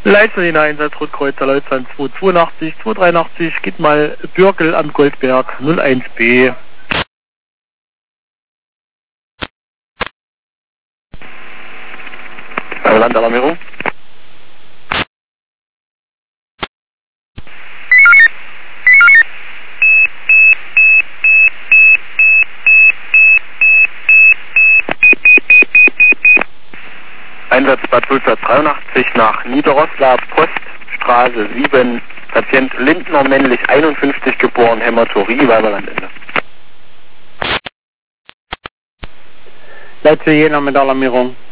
Leitlinien Einsatz Rotkreuzer Leutnant 282, 283, geht mal Bürgel am Goldberg 01B. Landalarmierung. Einsatz Bad Wülfert 83 nach Niederroßla, Poststraße 7, Patient Lindner, männlich 51 geboren, Hämaturie, Weiberlandende. Leitlinien mit Alarmierung.